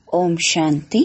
ഓം ശാന്തി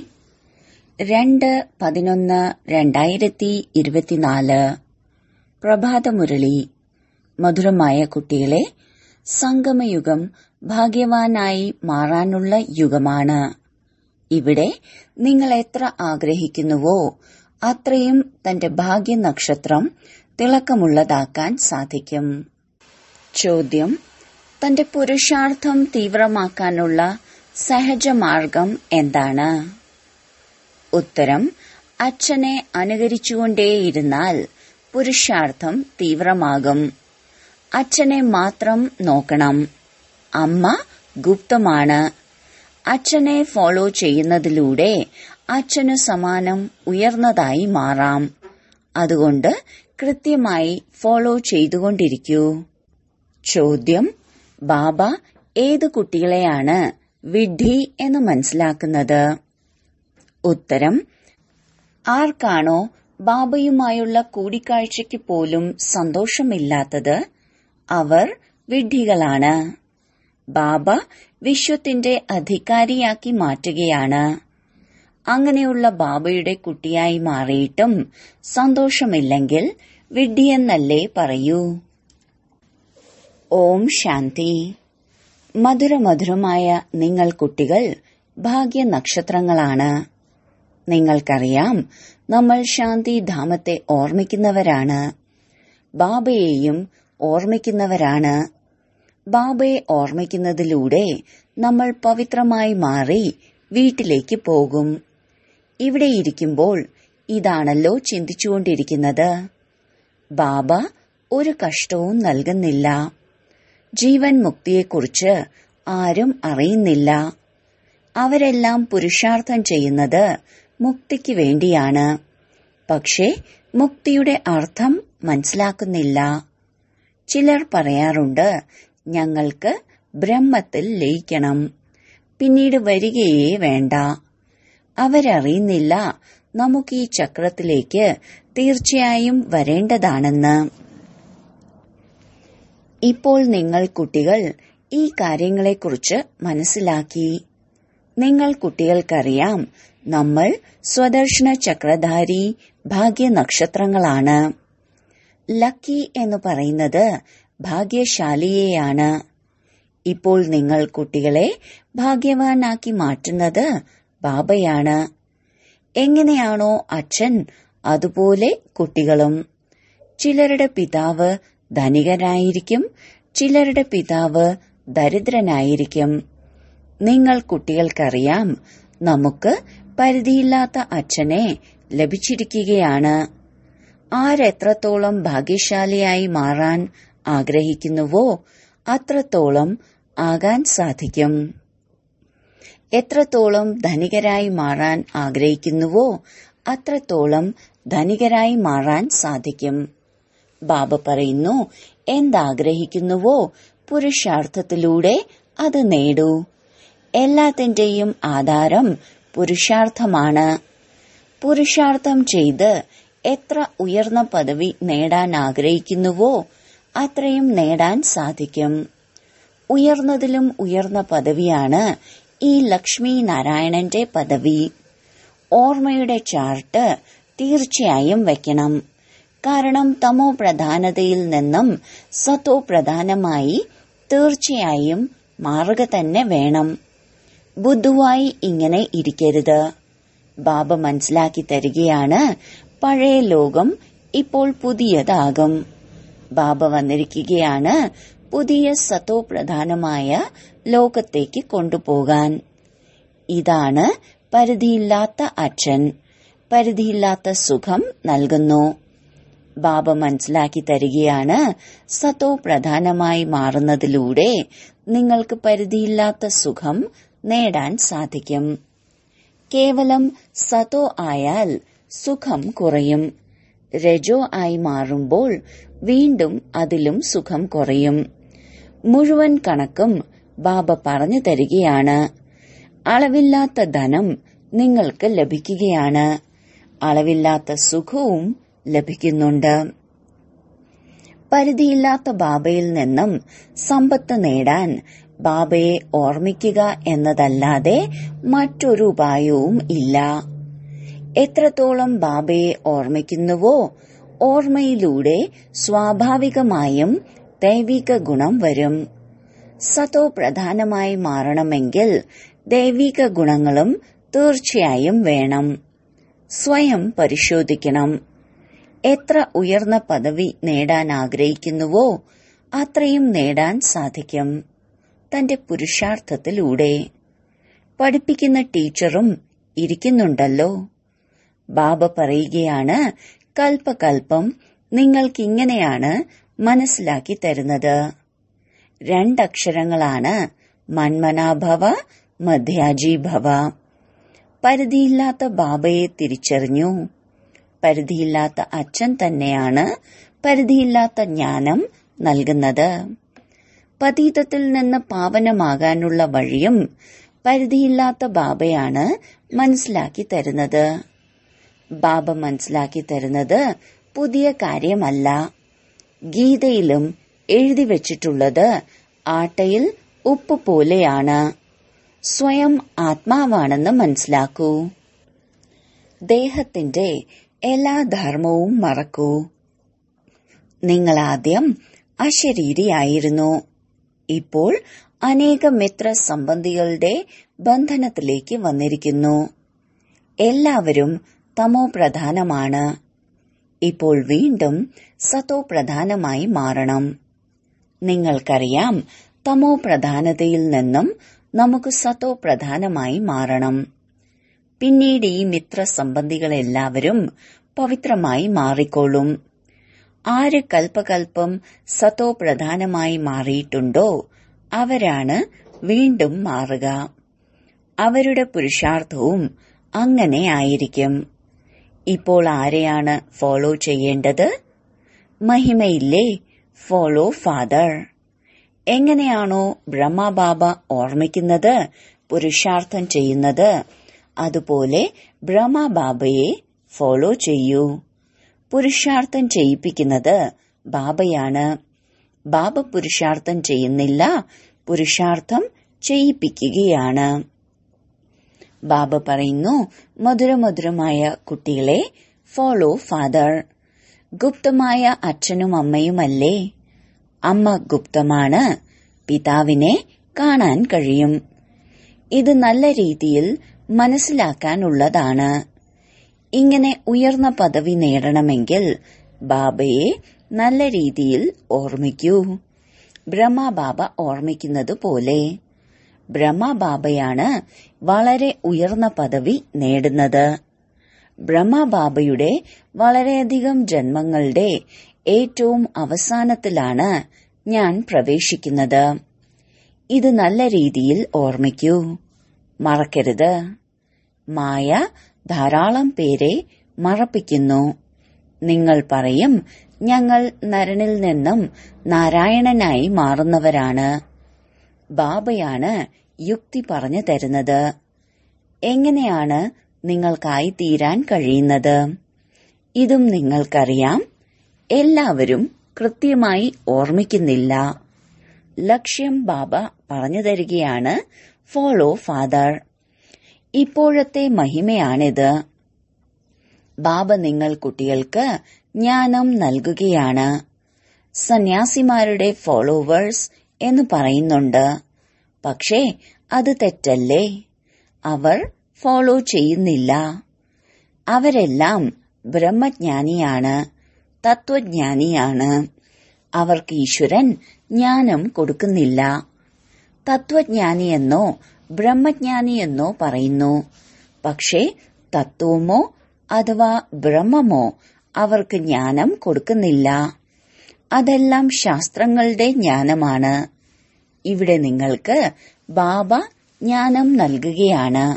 2/11/2024 പ്രഭാതമുരളി. മധുരമായ കുട്ടികളെ, സംഗമയുഗം ഭാഗ്യവാനായി മാറാനുള്ള യുഗമാണ്. ഇവിടെ നിങ്ങൾ എത്ര ആഗ്രഹിക്കുന്നുവോ അത്രയും തന്റെ ഭാഗ്യനക്ഷത്രം തിളക്കമുള്ളതാക്കാൻ സാധിക്കും. ചോദ്യം: തന്റെ പുരുഷാർത്ഥം തീവ്രമാക്കാനുള്ള സഹജമാർഗം എന്താണ്? ഉത്തരം: അച്ഛനെ അനുകരിച്ചുകൊണ്ടേയിരുന്നാൽ പുരുഷാർത്ഥം തീവ്രമാകും. അച്ഛനെ മാത്രം നോക്കണം. അമ്മ ഗുപ്തമാണ്. അച്ഛനെ ഫോളോ ചെയ്യുന്നതിലൂടെ അച്ഛനു സമാനം ഉയർന്നതായി മാറാം. അതുകൊണ്ട് കൃത്യമായി ഫോളോ ചെയ്തുകൊണ്ടിരിക്കൂ. ചോദ്യം: ബാബ ഏത് കുട്ടികളെയാണ് വിഡ്ഢി എന്ന് മനസ്സിലാക്കുന്നത്? ഉത്തരം: ആർക്കാണോ ബാബയുമായുള്ള കൂടിക്കാഴ്ചയ്ക്ക് പോലും സന്തോഷമില്ലാത്തത് അവർ വിഡ്ഢികളാണ്. ബാബ വിശ്വത്തിന്റെ അധികാരിയാക്കി മാറ്റുകയാണ്. അങ്ങനെയുള്ള ബാബയുടെ കുട്ടിയായി മാറിയിട്ടും സന്തോഷമില്ലെങ്കിൽ വിഡ്ഢിയെന്നല്ലേ പറയൂ. ഓം ശാന്തി. മധുരമധുരമായ നിങ്ങൾ കുട്ടികൾ ഭാഗ്യനക്ഷത്രങ്ങളാണ്. നിങ്ങൾക്കറിയാം, നമ്മൾ ശാന്തിധാമത്തെ ഓർമ്മിക്കുന്നവരാണ്. ബാബയെയും ഓർമ്മിക്കുന്നവരാണ്. ബാബയെ ഓർമ്മിക്കുന്നതിലൂടെ നമ്മൾ പവിത്രമായി മാറി വീട്ടിലേക്ക് പോകും. ഇവിടെ ഇരിക്കുമ്പോൾ ഇതാണല്ലോ ചിന്തിച്ചുകൊണ്ടിരിക്കുന്നത്. ബാബ ഒരു കഷ്ടവും നൽകുന്നില്ല. ജീവൻ മുക്തിയെക്കുറിച്ച് ആരും അറിയുന്നില്ല. അവരെല്ലാം പുരുഷാർത്ഥം ചെയ്യുന്നത് മുക്തിക്ക് വേണ്ടിയാണ്. പക്ഷേ മുക്തിയുടെ അർത്ഥം മനസ്സിലാക്കുന്നില്ല. ചിലർ പറയാറുണ്ട്, ഞങ്ങൾക്ക് ബ്രഹ്മത്തിൽ ലയിക്കണം, പിന്നീട് വരികയേ വേണ്ട. അവരറിയുന്നില്ല നമുക്ക് ഈ ചക്രത്തിലേക്ക് തീർച്ചയായും വരേണ്ടതാണെന്ന്. ഇപ്പോൾ നിങ്ങൾ കുട്ടികൾ ഈ കാര്യങ്ങളെക്കുറിച്ച് മനസ്സിലാക്കി. നിങ്ങൾ കുട്ടികൾക്കറിയാം, നമ്മൾ സ്വദർശന ചക്രധാരി ഭാഗ്യനക്ഷത്രങ്ങളാണ്. ലക്കി എന്ന് പറയുന്നത് ഭാഗ്യശാലിയെയാണ്. ഇപ്പോൾ നിങ്ങൾ കുട്ടികളെ ഭാഗ്യവാനാക്കി മാറ്റുന്നത് ബാബയാണ്. എങ്ങനെയാണോ അച്ഛൻ, അതുപോലെ കുട്ടികളും. ചിലരുടെ പിതാവ് ധനികനായിരിക്കും, ചിലരുടെ പിതാവ് ദരിദ്രനായിരിക്കും. നിങ്ങൾ കുട്ടികൾക്കറിയാം, നമുക്ക് പരിധിയില്ലാത്ത അച്ഛനെ ലഭിച്ചിരിക്കുകയാണ്. ആരെത്രത്തോളം ഭാഗ്യശാലിയായി മാറാൻ ആഗ്രഹിക്കുന്നുവോ അത്രത്തോളം ആകാൻ സാധിക്കും. എത്രത്തോളം ധനികരായി മാറാൻ ആഗ്രഹിക്കുന്നുവോ അത്രത്തോളം ധനികരായി മാറാൻ സാധിക്കും. ബാബ പറയുന്നു, എന്താഗ്രഹിക്കുന്നുവോ പുരുഷാർത്ഥത്തിലൂടെ അത് നേടൂ. എല്ലാത്തിന്റെയും ആധാരം പുരുഷാർത്ഥമാണ്. പുരുഷാർത്ഥം ചെയ്ത് എത്ര ഉയർന്ന പദവി നേടാൻ ആഗ്രഹിക്കുന്നുവോ അത്രയും നേടാൻ സാധിക്കും. ഉയർന്നതിലും ഉയർന്ന പദവിയാണ് ഈ ലക്ഷ്മി നാരായണന്റെ പദവി. ഓർമ്മയുടെ ചാർട്ട് തീർച്ചയായും വെക്കണം. കാരണം തമോ പ്രധാനതയിൽ നിന്നും സത്തോ പ്രധാനമായി തീർച്ചയായും മാറുക തന്നെ വേണം. ബുദ്ധുവായി ഇങ്ങനെ ഇരിക്കരുത്. ബാബ മനസ്സിലാക്കി തരികയാണ്, പഴയ ലോകം ഇപ്പോൾ പുതിയതാകും. ബാബ വന്നിരിക്കുകയാണ് പുതിയ സത്തോ പ്രധാനമായ ലോകത്തേക്ക് കൊണ്ടുപോകാൻ. ഇതാണ് പരിധിയില്ലാത്ത അച്ഛൻ. പരിധിയില്ലാത്ത സുഖം നൽകുന്നു. ബാബ മനസ്സിലാക്കി തരികയാണ്, സത്തോ പ്രധാനമായി മാറുന്നതിലൂടെ നിങ്ങൾക്ക് പരിധിയില്ലാത്ത സുഖം നേടാൻ സാധിക്കും. കേവലം സത്തോ ആയാൽ സുഖം കുറയും. രജോ ആയി മാറുമ്പോൾ വീണ്ടും അതിലും സുഖം കുറയും. മുഴുവൻ കണക്കും ബാബ പറഞ്ഞു തരികയാണ്. അളവില്ലാത്ത ധനം നിങ്ങൾക്ക് ലഭിക്കുകയാണ്. അളവില്ലാത്ത സുഖവും ലഭിക്കുന്നുണ്ട്. പരിധിയില്ലാത്ത ബാബയിൽ നിന്നും സമ്പത്ത് നേടാൻ ബാബയെ ഓർമ്മിക്കുക എന്നതല്ലാതെ മറ്റൊരു ഉപായവും ഇല്ല. എത്രത്തോളം ബാബയെ ഓർമ്മിക്കുന്നുവോ ഓർമ്മയിലൂടെ സ്വാഭാവികമായും ദൈവിക ഗുണം വരും. സതോ പ്രധാനമായി മാറണമെങ്കിൽ ദൈവിക ഗുണങ്ങളും തീർച്ചയായും വേണം. സ്വയം പരിശോധിക്കണം. എത്ര ഉയർന്ന പദവി നേടാൻ ആഗ്രഹിക്കുന്നുവോ അത്രയും നേടാൻ സാധിക്കും തന്റെ പുരുഷാർത്ഥത്തിലൂടെ. പഠിപ്പിക്കുന്ന ടീച്ചറും ഇരിക്കുന്നുണ്ടല്ലോ. ബാബ പറയുകയാണ്, കൽപ്പകൽപ്പം നിങ്ങൾക്കിങ്ങനെയാണ് മനസ്സിലാക്കി തരുന്നത്. 2 അക്ഷരങ്ങളാണ് മന്മനാഭവ മധ്യാജീഭവ. പരിധിയില്ലാത്ത ബാബയെ തിരിച്ചറിഞ്ഞു. പരിധിയില്ലാത്ത അച്ഛൻ തന്നെയാണ് പരിധിയില്ലാത്ത ജ്ഞാനം നൽകുന്നത്. പതീതത്തിൽ നിന്ന് പാവനമാകാനുള്ള വഴിയും പരിധിയില്ലാത്ത ബാബയാണ് മനസ്സിലാക്കി തരുന്നത്. ബാബ മനസ്സിലാക്കി തരുന്നത് പുതിയ കാര്യമല്ല. ഗീതയിലും എഴുതി വച്ചിട്ടുള്ളത് ആട്ടയിൽ ഉപ്പ് പോലെയാണ്. സ്വയം ആത്മാവാണെന്ന് മനസ്സിലാക്കൂ. ദേഹത്തിന്റെ എല്ലാ ധർമ്മവും മറക്കൂ. നിങ്ങൾ ആദ്യം അശരീരിയായിരുന്നു. ഇപ്പോൾ അനേക മിത്ര സംബന്ധികളുടെ ബന്ധനത്തിലേക്ക് വന്നിരിക്കുന്നു. എല്ലാവരും തമോ പ്രധാനമാണ്. ഇപ്പോൾ വീണ്ടും സതോ പ്രധാനമായി മാറണം. നിങ്ങൾക്കറിയാം, തമോ പ്രധാനതയിൽ നിന്നും നമുക്ക് സതോ പ്രധാനമായി മാറണം. പിന്നീട് ഈ മിത്ര സംബന്ധികളെല്ലാവരും പവിത്രമായി മാറിക്കോളും. ആര് കൽപ്പകൽപ്പം സതോ പ്രധാനമായി മാറിയിട്ടുണ്ടോ അവരാണ് വീണ്ടും മാറുക. അവരുടെ പുരുഷാർത്ഥവും അങ്ങനെ ആയിരിക്കും. ഇപ്പോൾ ആരെയാണ് ഫോളോ ചെയ്യേണ്ടത്? മഹിമയില്ലേ, ഫോളോ ഫാദർ. എങ്ങനെയാണോ ബ്രഹ്മബാബ ഓർമ്മിക്കുന്നത്, പുരുഷാർത്ഥം ചെയ്യുന്നത്, അതുപോലെ ബ്രഹ്മബാബയെ ഫോളോ ചെയ്യൂ. പുരുഷാർത്ഥം ചെയ്യിപ്പിക്കുന്നത് ബാബയാണ്. ബാബ പുരുഷാർത്ഥം ചെയ്യുന്നില്ല, പുരുഷാർത്ഥം ചെയ്യിപ്പിക്കുകയാണ്. ബാബ പറയുന്നു, മധുരമധുരമായ കുട്ടികളെ, ഫോളോ ഫാദർ. ഗുപ്തമായ അച്ഛനും അമ്മയുമല്ലേ? അമ്മ ഗുപ്തമാണ്. പിതാവിനെ കാണാൻ കഴിയും. ഇത് നല്ല രീതിയിൽ മനസ്സിലാക്കാനുള്ളതാണ്. ഇങ്ങനെ ഉയർന്ന പദവി നേടണമെങ്കിൽ ബാബയെ നല്ല രീതിയിൽ ഓർമ്മിക്കൂ. ബ്രഹ്മബാബ ഓർമ്മിക്കുന്നത് പോലെ. ബ്രഹ്മബാബയാണ് വളരെ ഉയർന്ന പദവി നേടുന്നത്. ബ്രഹ്മബാബയുടെ വളരെയധികം ജന്മങ്ങളുടെ ഏറ്റവും അവസാനത്തിലാണ് ഞാൻ പ്രവേശിക്കുന്നത്. ഇത് നല്ല രീതിയിൽ ഓർമ്മിക്കൂ. മറക്കരുത്. മായ ധാരാളം പേരെ മറപ്പിക്കുന്നു. നിങ്ങൾ പറയും, ഞങ്ങൾ നരനിൽ നിന്നും നാരായണനായി മാറുന്നവരാണ്. ബാബയാണ് യുക്തി പറഞ്ഞു തരുന്നത്. എങ്ങനെയാണ് നിങ്ങൾക്കായി തീരാൻ കഴിയുന്നത്? ഇതും നിങ്ങൾക്കറിയാം. എല്ലാവരും കൃത്യമായി ഓർമ്മിക്കുന്നില്ല. ലക്ഷ്യം ബാബ പറഞ്ഞു തരികയാണ്, ഫോളോ ഫാദർ. ഇപ്പോഴത്തെ മഹിമയാണിത്. ബാബ നിങ്ങൾ കുട്ടികൾക്ക് ജ്ഞാനം നൽകുകയാണ്. സന്യാസിമാരുടെ ഫോളോവേഴ്സ് എന്ന് പറയുന്നുണ്ട്. പക്ഷേ അത് തെറ്റല്ലേ? അവർ ഫോളോ ചെയ്യുന്നില്ല. അവരെല്ലാം ബ്രഹ്മജ്ഞാനിയാണ്, തത്വജ്ഞാനിയാണ്. അവർക്ക് ഈശ്വരൻ ജ്ഞാനം കൊടുക്കുന്നില്ല. തത്വജ്ഞാനിയെന്നോ ബ്രഹ്മജ്ഞാനിയെന്നോ പറയുന്നു. പക്ഷേ തത്വമോ അഥവാ ബ്രഹ്മമോ അവർക്ക് ജ്ഞാനം കൊടുക്കുന്നില്ല. അതെല്ലാം ശാസ്ത്രങ്ങളുടെ ജ്ഞാനമാണ്. ഇവിടെ നിങ്ങൾക്ക് ബാബ ജ്ഞാനം നൽകുകയാണ്.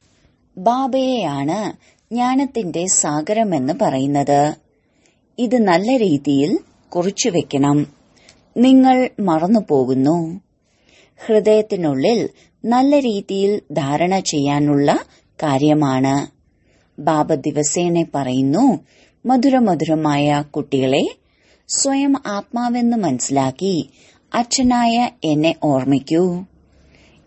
ബാബയെയാണ് ജ്ഞാനത്തിന്റെ സാഗരമെന്ന് പറയുന്നത്. ഇത് നല്ല രീതിയിൽ കുറിച്ചുവെക്കണം. നിങ്ങൾ മറന്നുപോകുന്നു. ഹൃദയത്തിനുള്ളിൽ നല്ല രീതിയിൽ ധാരണ ചെയ്യാനുള്ള കാര്യമാണ്. ബാബ ദിവസേന പറയുന്നു, മധുരമധുരമായ കുട്ടികളെ, സ്വയം ആത്മാവെന്ന് മനസ്സിലാക്കി അച്ഛനായ എന്നെ ഓർമ്മിക്കൂ.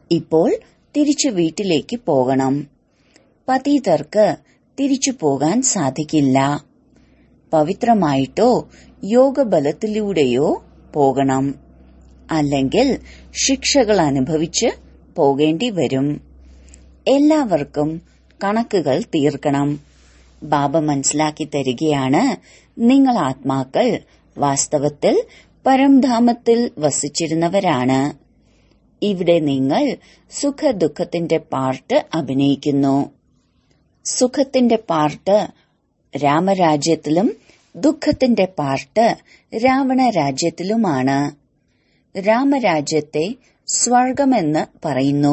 ഇപ്പോൾ തിരിച്ചു വീട്ടിലേക്ക് പോകണം. പതീതർക്ക് തിരിച്ചു പോകാൻ സാധിക്കില്ല. പവിത്രമായിട്ടോ യോഗബലത്തിലൂടെയോ പോകണം. അല്ലെങ്കിൽ ശിക്ഷകൾ അനുഭവിച്ച് പോകേണ്ടി വരും. എല്ലാവർക്കും കണക്കുകൾ തീർക്കണം. ബാബ മനസ്സിലാക്കി തരികയാണ്, നിങ്ങൾ ആത്മാക്കൾ വാസ്തവത്തിൽ പരംധാമത്തിൽ വസിച്ചിരുന്നവരാണ്. ഇവിടെ നിങ്ങൾ സുഖദുഃഖത്തിന്റെ പാർട്ട് അഭിനയിക്കുന്നു. സുഖത്തിന്റെ പാർട്ട് രാമരാജ്യത്തിലും ദുഃഖത്തിന്റെ പാർട്ട് രാവണ രാജ്യത്തിലുമാണ്. രാമരാജ്യത്തെ സ്വർഗമെന്ന് പറയുന്നു.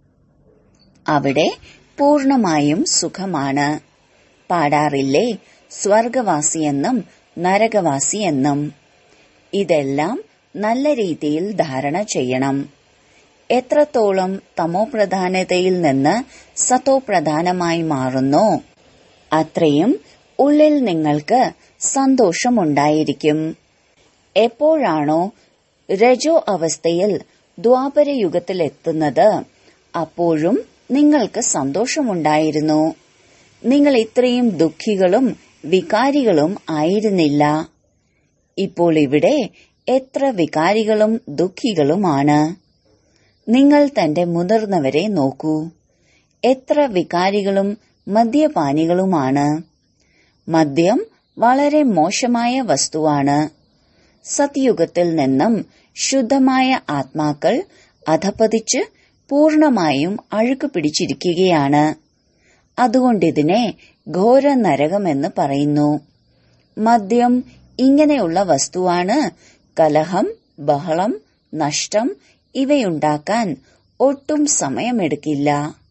അവിടെ പൂർണമായും സുഖമാണ്. പാടാറില്ലേ, സ്വർഗവാസിയെന്നും നരകവാസിയെന്നും. ഇതെല്ലാം നല്ല രീതിയിൽ ധാരണ ചെയ്യണം. എത്രത്തോളം തമോപ്രധാനതയിൽ നിന്ന് സതോപ്രധാനമായി മാറുന്നോ അത്രയും ഉള്ളിൽ നിങ്ങൾക്ക് സന്തോഷമുണ്ടായിരിക്കും. എപ്പോഴാണോ രജോ അവസ്ഥയിൽ ദ്വാപരയുഗത്തിലെത്തുന്നത് അപ്പോഴും നിങ്ങൾക്ക് സന്തോഷമുണ്ടായിരുന്നു. നിങ്ങൾ ഇത്രയും ദുഃഖികളും വികാരികളും ആയിരുന്നില്ല. ഇപ്പോൾ ഇവിടെ എത്ര വികാരികളും ദുഃഖികളുമാണ്. നിങ്ങൾ തന്റെ മുതിർന്നവരെ നോക്കൂ, എത്ര വികാരികളും മദ്യപാനികളുമാണ്. മദ്യം വളരെ മോശമായ വസ്തുവാണ്. സത്യുഗത്തിൽ നിന്നും ശുദ്ധമായ ആത്മാക്കൾ അധപതിച്ച് പൂർണമായും അഴുക്ക് പിടിച്ചിരിക്കുകയാണ്. അതുകൊണ്ടിതിനെ ഘോര നരകമെന്ന് പറയുന്നു. മദ്യം ഇങ്ങനെയുള്ള വസ്തുവാണ്. കലഹം, ബഹളം, നഷ്ടം ഇവയുണ്ടാക്കാൻ ഒട്ടും സമയമെടുക്കില്ല.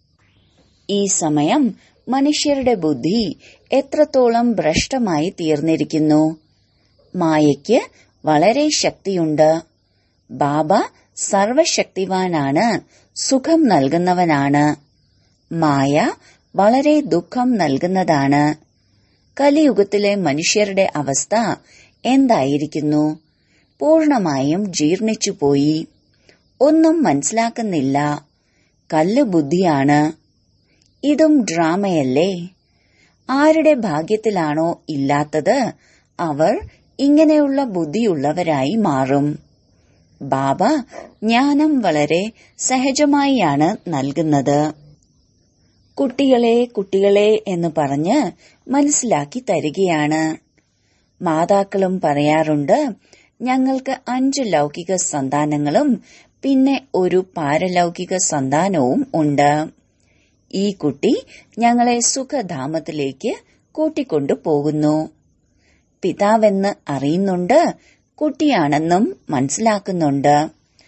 ഈ സമയം മനുഷ്യരുടെ ബുദ്ധി എത്രത്തോളം ഭ്രഷ്ടമായി തീർന്നിരിക്കുന്നു. മായയ്ക്ക് വളരെ ശക്തിയുണ്ട്. ബാബ സർവശക്തിവാനാണ്, സുഖം നൽകുന്നവനാണ്. മായ വളരെ ദുഃഖം നൽകുന്നതാണ്. കലിയുഗത്തിലെ മനുഷ്യരുടെ അവസ്ഥ എന്തായിരിക്കുന്നു? പൂർണമായും ജീർണിച്ചുപോയി. ഒന്നും മനസ്സിലാക്കുന്നില്ല. കല്ല് ബുദ്ധിയാണ്. ഇതും ഡ്രാമയല്ലേ? ആരുടെ ഭാഗ്യത്തിലാണോ ഇല്ലാത്തത് അവർ ഇങ്ങനെയുള്ള ബുദ്ധിയുള്ളവരായി മാറും. ബാബ ജ്ഞാനം വളരെ സഹജമായാണ് നൽകുന്നത്. കുട്ടികളെ കുട്ടികളെ എന്ന് പറഞ്ഞ് മനസ്സിലാക്കി തരികയാണ്. മാതാക്കളും പറയാറുണ്ട്, ഞങ്ങൾക്ക് 5 ലൗകിക സന്താനങ്ങളും പിന്നെ ഒരു പാരലൗകിക സന്താനവും ഉണ്ട്. ഈ കുട്ടി ഞങ്ങളെ സുഖധാമത്തിലേക്ക് കൂട്ടിക്കൊണ്ടു പോകുന്നു. പിതാവെന്ന് അറിയുന്നുണ്ട്, കുട്ടിയാണെന്നും മനസ്സിലാക്കുന്നുണ്ട്.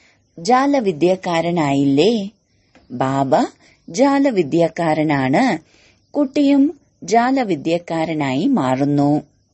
ജാലവിദ്യക്കാരനായില്ലേ? ബാബ ജാലവിദ്യക്കാരനാണ്. കുട്ടിയും ജാലവിദ്യക്കാരനായി മാറുന്നു.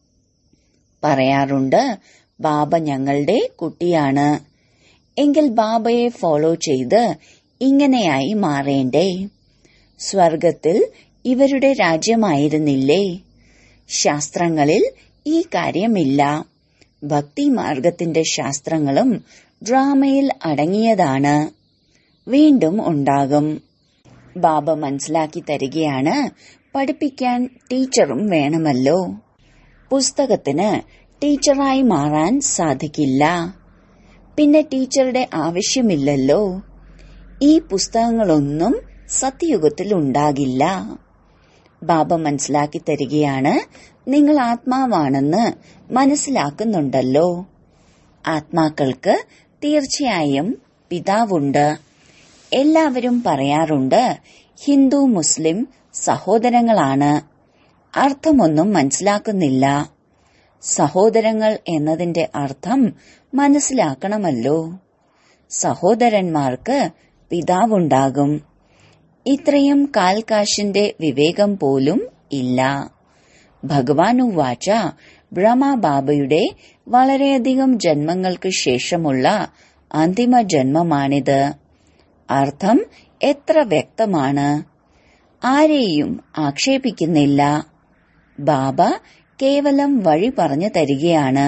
പറയാറുണ്ട്, ബാബ ഞങ്ങളുടെ കുട്ടിയാണ്. എങ്കിൽ ബാബയെ ഫോളോ ചെയ്ത് ഇങ്ങനെയായി മാറേണ്ടേ? സ്വർഗത്തിൽ ഇവരുടെ രാജ്യമായിരുന്നില്ലേ? ശാസ്ത്രങ്ങളിൽ ഈ കാര്യമില്ല. ഭക്തിമാർഗത്തിന്റെ ശാസ്ത്രങ്ങളും ഡ്രാമയിൽ അടങ്ങിയതാണ്. വീണ്ടും ഉണ്ടാകും. ബാബ മനസ്സിലാക്കി തരികയാണ്, പഠിപ്പിക്കാൻ ടീച്ചറും വേണമല്ലോ. പുസ്തകത്തിന് ടീച്ചറായി മാറാൻ സാധിക്കില്ല. പിന്നെ ടീച്ചറുടെ ആവശ്യമില്ലല്ലോ. ഈ പുസ്തകങ്ങളൊന്നും സത്യയുഗത്തിൽ ഉണ്ടാകില്ല. ബാബ മനസ്സിലാക്കി തരികയാണ്, നിങ്ങൾ ആത്മാവാണെന്ന് മനസ്സിലാക്കുന്നുണ്ടല്ലോ. ആത്മാക്കൾക്ക് തീർച്ചയായും പിതാവുണ്ട്. എല്ലാവരും പറയാറുണ്ട്, ഹിന്ദു മുസ്ലിം സഹോദരങ്ങളാണ്. അർത്ഥമൊന്നും മനസ്സിലാക്കുന്നില്ല. സഹോദരങ്ങൾ എന്നതിന്റെ അർത്ഥം മനസ്സിലാക്കണമല്ലോ. സഹോദരന്മാർക്ക് പിതാവുണ്ടാകും. ഇത്രയും കാൽകാശിന്റെ വിവേകം പോലും ഇല്ല. ഭഗവാനുവാച, ബ്രഹ്മബാബയുടെ വളരെയധികം ജന്മങ്ങൾക്ക് ശേഷമുള്ള അന്തിമ ജന്മമാണിത്. അർത്ഥം എത്ര വ്യക്തമാണ്. ആരെയും ആക്ഷേപിക്കുന്നില്ല. ബാബ കേവലം വഴി പറഞ്ഞു തരികയാണ്.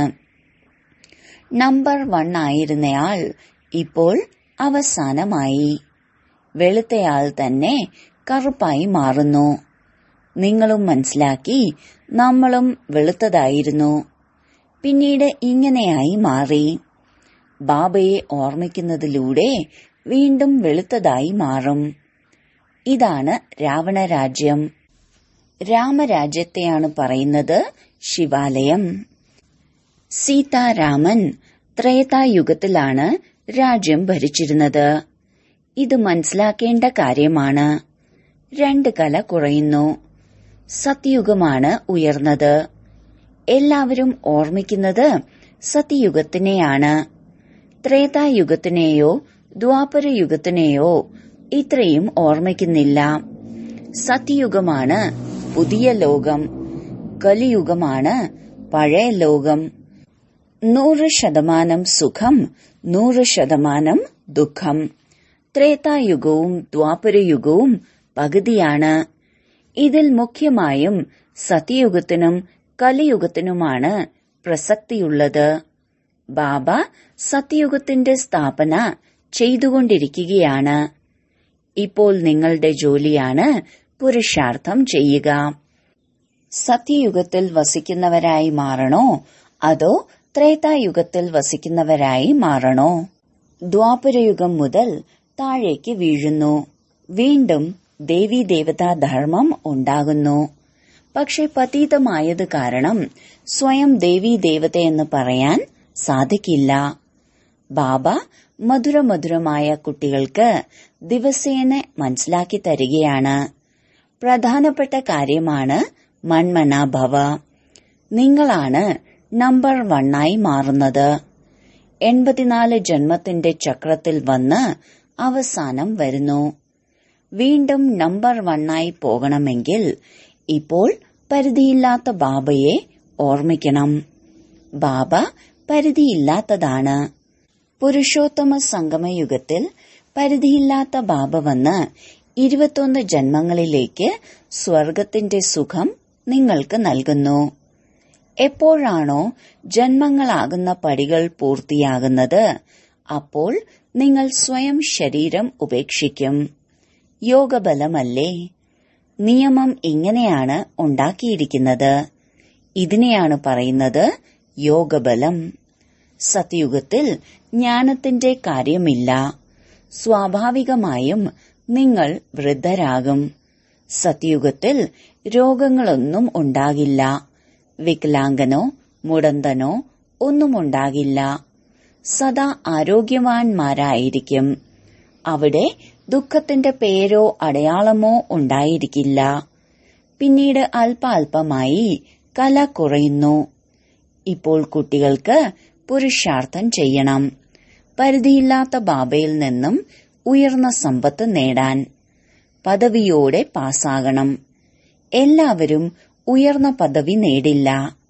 നമ്പർ 1 ആയിരുന്നയാൾ ഇപ്പോൾ അവസാനമായി. വെളുത്തയാൾ തന്നെ കറുപ്പായി മാറുന്നു. നിങ്ങളും മനസ്സിലാക്കി നമ്മളും വെളുത്തതായിരുന്നു, പിന്നീട് ഇങ്ങനെയായി മാറി. ബാബയെ ഓർമ്മിക്കുന്നതിലൂടെ വീണ്ടും വെളുത്തതായി മാറും. ഇതാണ് രാവണരാജ്യം. രാമരാജ്യത്തെയാണ് പറയുന്നത് ശിവാലയം. സീതാരാമൻ ത്രേതായുഗത്തിലാണ് രാജ്യം ഭരിച്ചിരുന്നത്. ഇത് മനസ്സിലാക്കേണ്ട കാര്യമാണ്. 2 കല കുറയുന്നു. സത്യയുഗമാണ് ഉയർന്നത്. എല്ലാവരും ഓർമ്മിക്കുന്നത് സത്യയുഗത്തിനെയാണ്. ത്രേതായുഗത്തിനെയോ ദ്വാപരയുഗത്തിനെയോ ഇത്രയും ഓർമ്മിക്കുന്നില്ല. സത്യയുഗമാണ് പുതിയ ലോകം, കലിയുഗമാണ് പഴയ ലോകം. 100% സുഖം, 100% ദുഃഖം. ത്രേതായുഗവും ദ്വാപരയുഗവും പകുതിയാണ്. ഇതിൽ മുഖ്യമായും സത്യയുഗത്തിനും കലിയുഗത്തിനുമാണ് പ്രസക്തിയുള്ളത്. ബാബ സത്യയുഗത്തിന്റെ സ്ഥാപന ചെയ്തുകൊണ്ടിരിക്കുകയാണ്. ഇപ്പോൾ നിങ്ങളുടെ ജോലിയാണ് പുരുഷാർത്ഥം ചെയ്യുക. സത്യയുഗത്തിൽ വസിക്കുന്നവരായി മാറണോ അതോ ത്രേതായുഗത്തിൽ വസിക്കുന്നവരായി മാറണോ? ദ്വാപരയുഗം മുതൽ താഴേക്ക് വീഴുന്നു. വീണ്ടും ദേവീദേവതാ ധർമ്മം ഉണ്ടാകുന്നു. പക്ഷെ പതീതമായത് കാരണം സ്വയം ദേവീദേവതയെന്ന് പറയാൻ സാധിക്കില്ല. ബാബ മധുരമധുരമായ കുട്ടികൾക്ക് ദിവസേന മനസ്സിലാക്കി തരികയാണ്. പ്രധാനപ്പെട്ട കാര്യമാണ് മന്മനാഭവ. നിങ്ങളാണ് നമ്പർ 1 മാറുന്നത്. 84 ജന്മത്തിന്റെ ചക്രത്തിൽ വന്ന് അവസാനം വരുന്നു. വീണ്ടും നമ്പർ 1 പോകണമെങ്കിൽ ഇപ്പോൾ പരിധിയില്ലാത്ത ബാബയെ ഓർമ്മിക്കണം. ബാബ പരിധിയില്ലാത്തതാണ്. പുരുഷോത്തമ സംഗമയുഗത്തിൽ പരിധിയില്ലാത്ത ബാബ വന്ന് 21 ജന്മങ്ങളിലേക്ക് സ്വർഗത്തിന്റെ സുഖം നിങ്ങൾക്ക് നൽകുന്നു. എപ്പോഴാണോ ജന്മങ്ങളാകുന്ന പടികൾ പൂർത്തിയാകുന്നത് അപ്പോൾ നിങ്ങൾ സ്വയം ശരീരം ഉപേക്ഷിക്കും. യോഗബലമല്ലേ? നിയമം ഇങ്ങനെയാണ് ഉണ്ടാക്കിയിരിക്കുന്നത്. ഇതിനെയാണ് പറയുന്നത് യോഗബലം. സത്യുഗത്തിൽ ജ്ഞാനത്തിന്റെ കാര്യമില്ല. സ്വാഭാവികമായും നിങ്ങൾ വൃദ്ധരാകും. സത്യുഗത്തിൽ രോഗങ്ങളൊന്നും ഉണ്ടാകില്ല. വികലാംഗനോ മുടന്തനോ ഒന്നും ഉണ്ടാകില്ല. സദാ ആരോഗ്യവാന്മാരായിരിക്കും. അവിടെ ദുഃഖത്തിന്റെ പേരോ അടയാളമോ ഉണ്ടായിരിക്കില്ല. പിന്നീട് അല്പാൽപമായി കല കുറയുന്നു. ഇപ്പോൾ കുട്ടികൾക്ക് പുരുഷാർത്ഥം ചെയ്യണം. പരിധിയില്ലാത്ത ബാബയിൽ നിന്നും ഉയർന്ന സമ്പത്ത് നേടാൻ പദവിയോടെ പാസ്സാകണം. എല്ലാവരും ഉയർന്ന പദവി നേടില്ല.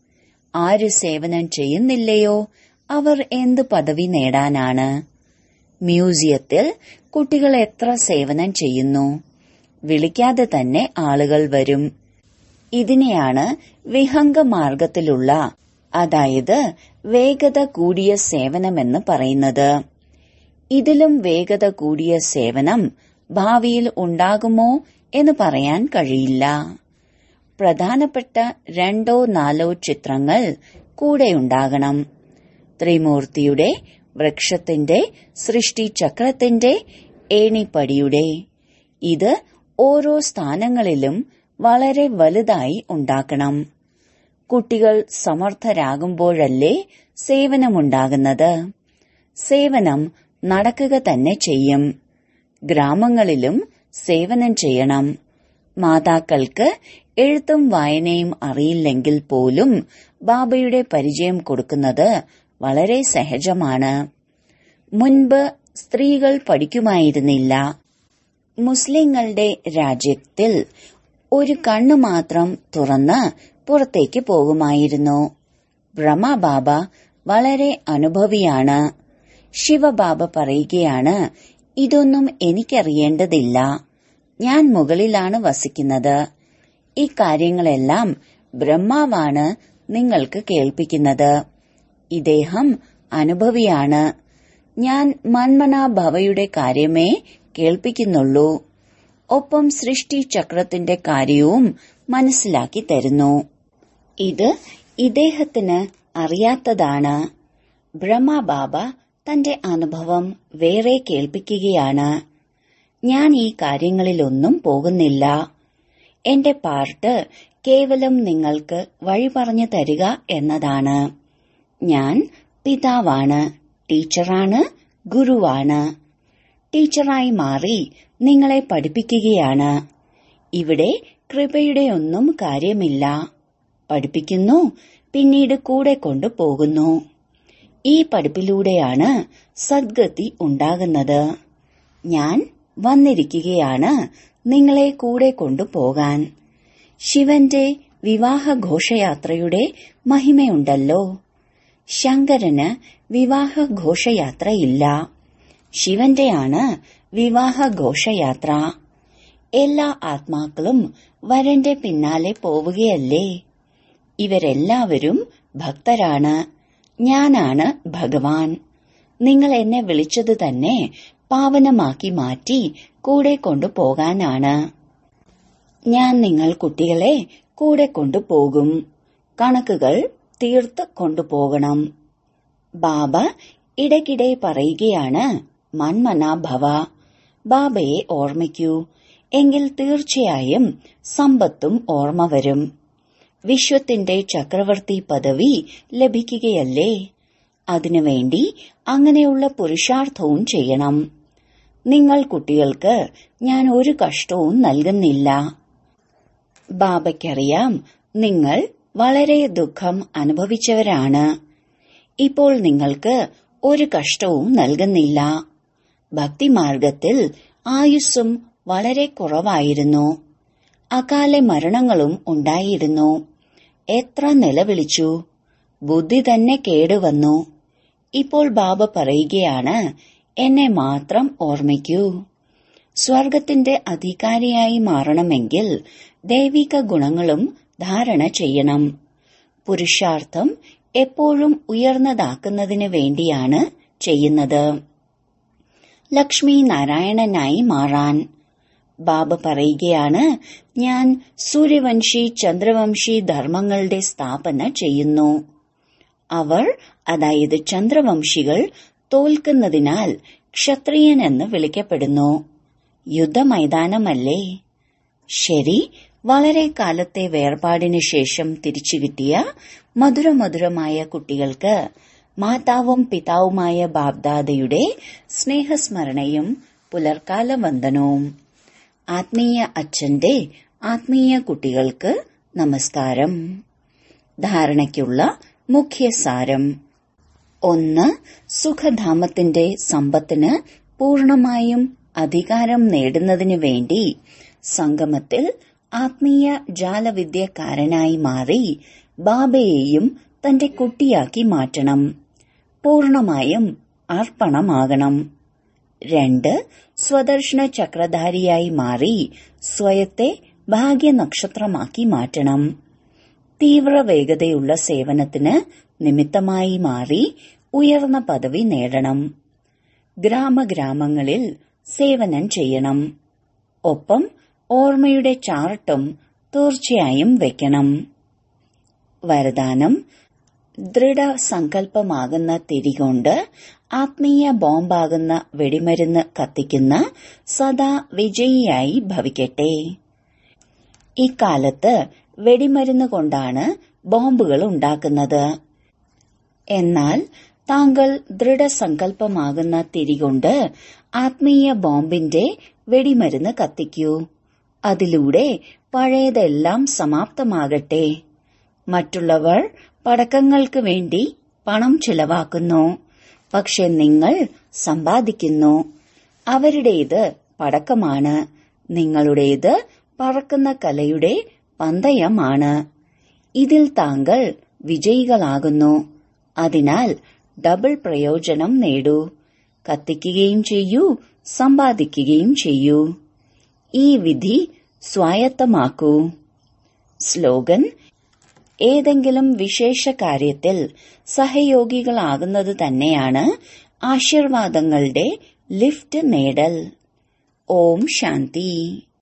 ആര് സേവനം ചെയ്യുന്നില്ലയോ അവർ എന്ത് പദവി നേടാനാണ്? മ്യൂസിയത്തിൽ കുട്ടികൾ എത്ര സേവനം ചെയ്യുന്നു. വിളിക്കാതെ തന്നെ ആളുകൾ വരും. ഇതിനെയാണ് വിഹംഗമാർഗത്തിലുള്ള, അതായത് വേഗത കൂടിയ സേവനമെന്ന് പറയുന്നത്. ഇതിലും വേഗത കൂടിയ സേവനം ഭാവിയിൽ ഉണ്ടാകുമോ എന്ന് പറയാൻ കഴിയില്ല. പ്രധാനപ്പെട്ട 2-4 ചിത്രങ്ങൾ കൂടെയുണ്ടാകണം. ത്രിമൂർത്തിയുടെ, വൃക്ഷത്തിന്റെ, സൃഷ്ടിചക്രത്തിന്റെ, ഏണിപ്പടിയുടെ. ഇത് ഓരോ സ്ഥാനങ്ങളിലും വളരെ വലുതായി ഉണ്ടാക്കണം. കുട്ടികൾ സമർത്ഥരാകുമ്പോഴല്ലേ സേവനമുണ്ടാകുന്നത്. സേവനം നടക്കുക തന്നെ ചെയ്യും. ഗ്രാമങ്ങളിലും സേവനം ചെയ്യണം. മാതാക്കൾക്ക് എഴുത്തും വായനയും അറിയില്ലെങ്കിൽ പോലും ബാബയുടെ പരിചയം കൊടുക്കുന്നത് വളരെ സഹജമാണ്. മുൻപ് സ്ത്രീകൾ പഠിക്കുമായിരുന്നില്ല. മുസ്ലിങ്ങളുടെ രാജ്യത്തിൽ ഒരു കണ്ണു മാത്രം തുറന്ന് പുറത്തേക്ക് പോകുമായിരുന്നു. ബ്രഹ്മബാബ വളരെ അനുഭവിയാണ്. ശിവബാബ പറയുകയാണ്, ഇതൊന്നും എനിക്കറിയേണ്ടതില്ല. ഞാൻ മുകളിലാണ് വസിക്കുന്നത്. ഈ കാര്യങ്ങളെല്ലാം ബ്രഹ്മാവാണ് നിങ്ങൾക്ക് കേൾപ്പിക്കുന്നത്. ഇദ്ദേഹം അനുഭവിയാണ്. ഞാൻ മന്മനാഭവയുടെ കാര്യമേ കേൾപ്പിക്കുന്നുള്ളൂ. ഒപ്പം സൃഷ്ടി ചക്രത്തിന്റെ കാര്യവും മനസ്സിലാക്കി തരുന്നു. ഇത് ഇദ്ദേഹത്തിന് അറിയാത്തതാണ്. ബ്രഹ്മബാബ തന്റെ അനുഭവം വേറെ കേൾപ്പിക്കുകയാണ്. ഞാൻ ഈ കാര്യങ്ങളിലൊന്നും പോകുന്നില്ല. എന്റെ പാർട്ട് കേവലം നിങ്ങൾക്ക് വഴി പറഞ്ഞു തരിക എന്നതാണ്. ഞാൻ പിതാവാണ്, ടീച്ചറാണ്, ഗുരുവാണ്. ടീച്ചറായി മാറി നിങ്ങളെ പഠിപ്പിക്കുകയാണ്. ഇവിടെ കൃപയുടെ ഒന്നും കാര്യമില്ല. പഠിപ്പിക്കുന്നു, പിന്നീട് കൂടെ കൊണ്ടുപോകുന്നു. ഈ പഠിപ്പിലൂടെയാണ് സദ്ഗതി ഉണ്ടാകുന്നത്. ഞാൻ വന്നിരിക്കുകയാണ് നിങ്ങളെ കൂടെ കൊണ്ടുപോകാൻ. ശിവന്റെ വിവാഹ ഘോഷയാത്രയുടെ മഹിമയുണ്ടല്ലോ. ശങ്കരന് വിവാഹ ഘോഷയാത്രയില്ല. ശിവന്റെയാണ് വിവാഹ ഘോഷയാത്ര. എല്ലാ ആത്മാക്കളും വരന്റെ പിന്നാലെ പോവുകയല്ലേ. ഇവരെല്ലാവരും ഭക്തരാണ്. ഞാനാണ് ഭഗവാൻ. നിങ്ങൾ എന്നെ വിളിച്ചത് തന്നെ പാവനമാക്കി മാറ്റി കൂടെ കൊണ്ടുപോകാനാണ്. ഞാൻ നിങ്ങൾ കുട്ടികളെ കൂടെ കൊണ്ടുപോകും. കണക്കുകൾ തീർത്ത് കൊണ്ടുപോകണം. ബാബ ഇടയ്ക്കിടെ പറയുകയാണ്, മന്മനാ ഭവ. ബാബയെ ഓർമ്മിക്കൂ. എങ്കിൽ തീർച്ചയായും സമ്പത്തും ഓർമ്മ വരും. വിശ്വത്തിന്റെ ചക്രവർത്തി പദവി ലഭിക്കുകയല്ലേ. അതിനുവേണ്ടി അങ്ങനെയുള്ള പുരുഷാർത്ഥവും ചെയ്യണം. നിങ്ങൾ കുട്ടികൾക്ക് ഞാൻ ഒരു കഷ്ടവും നൽകുന്നില്ല. ബാബയ്ക്കറിയാം നിങ്ങൾ വളരെ ദുഃഖം അനുഭവിച്ചവരാണ്. ഇപ്പോൾ നിങ്ങൾക്ക് ഒരു കഷ്ടവും നൽകുന്നില്ല. ഭക്തിമാർഗത്തിൽ ആയുസ്സും വളരെ കുറവായിരുന്നു. അകാല മരണങ്ങളും ഉണ്ടായിരുന്നു. എത്ര നിലവിളിച്ചു, ബുദ്ധി തന്നെ കേടുവന്നു. ഇപ്പോൾ ബാബ പറയുകയാണ്, എന്നെ മാത്രം ഓർമ്മിക്കൂ. സ്വർഗത്തിന്റെ അധികാരിയായി മാറണമെങ്കിൽ ദൈവിക ഗുണങ്ങളും ധാരണ ചെയ്യണം. പുരുഷാർത്ഥം എപ്പോഴും ഉയർന്നതാക്കുന്നതിന് വേണ്ടിയാണ് ചെയ്യുന്നത്. ലക്ഷ്മി നാരായണനായി മാറാൻ ബാബ പറയുകയാണ്, ഞാൻ സൂര്യവംശി ചന്ദ്രവംശി ധർമ്മങ്ങളുടെ സ്ഥാപന ചെയ്യുന്നു. അവർ, അതായത് ചന്ദ്രവംശികൾ, തോൽക്കുന്നതിനാൽ ക്ഷത്രിയൻ എന്ന് വിളിക്കപ്പെടുന്നു. യുദ്ധമൈതാനമല്ലേ. ശരി, വളരെ കാലത്തെ വേർപാടിനു ശേഷം തിരിച്ചു കിട്ടിയ മധുരമധുരമായ കുട്ടികൾക്ക് മാതാവും പിതാവുമായ ബാബ്ദാദയുടെ സ്നേഹസ്മരണയും പുലർക്കാല വന്ദനവും. ആത്മീയ അച്ഛന്റെ ആത്മീയ കുട്ടികൾക്ക് നമസ്കാരം. ധാരണയ്ക്കുള്ള മുഖ്യസാരം: 1. സുഖധാമത്തിന്റെ സമ്പത്തിന് പൂർണമായും അധികാരം നേടുന്നതിനു വേണ്ടി സംഗമത്തിൽ ആത്മീയ ജാലവിദ്യക്കാരനായി മാറി ബാബയെയും തന്റെ കുട്ടിയാക്കി മാറ്റണം. പൂർണമായും അർപ്പണമാകണം. 2. സ്വദർശന ചക്രധാരിയായി മാറി സ്വയത്തെ ഭാഗ്യനക്ഷത്രമാക്കി മാറ്റണം. തീവ്രവേഗതയുള്ള സേവനത്തിന് നിമിത്തമായി മാറി ഉയർന്ന പദവി നേടണം. ഗ്രാമങ്ങളിൽ സേവനം ചെയ്യണം. ഒപ്പം ഓർമ്മയുടെ ചാർട്ടും തീർച്ചയായും വെക്കണം. വരദാനം: ദൃഢസങ്കല്പമാകുന്ന തിരികൊണ്ട് ആത്മീയ ബോംബാകുന്ന വെടിമരുന്ന് കത്തിക്കുന്ന സദാ വിജയിയായി ഭവിക്കട്ടെ. ഇക്കാലത്ത് വെടിമരുന്ന് കൊണ്ടാണ് ബോംബുകൾ ഉണ്ടാക്കുന്നത്. എന്നാൽ താങ്കൾ ദൃഢസങ്കല്പമാകുന്ന തിരികൊണ്ട് ആത്മീയ ബോംബിന്റെ വെടിമരുന്ന് കത്തിക്കൂ. അതിലൂടെ പഴയതെല്ലാം സമാപ്തമാകട്ടെ. മറ്റുള്ളവർ പടക്കങ്ങൾക്ക് വേണ്ടി പണം ചിലവാക്കുന്നു, പക്ഷെ നിങ്ങൾ സമ്പാദിക്കുന്നു. അവരുടേത് പടക്കമാണ്, നിങ്ങളുടേത് പറക്കുന്ന കലയുടെ പന്തയമാണ്. ഇതിൽ താങ്കൾ വിജയികളാകുന്നു. അതിനാൽ ഡബിൾ പ്രയോജനം നേടൂ. കത്തിക്കുകയും ചെയ്യൂ, സമ്പാദിക്കുകയും ചെയ്യൂ. ഈ വിധി സ്വായത്തമാക്കൂ. സ്ലോഗൻ: ഏതെങ്കിലും വിശേഷ കാര്യത്തിൽ സഹയോഗികളാകുന്നത് തന്നെയാണ് ആശീർവാദങ്ങളുടെ ലിഫ്റ്റ് നേടൽ. ഓം ശാന്തി.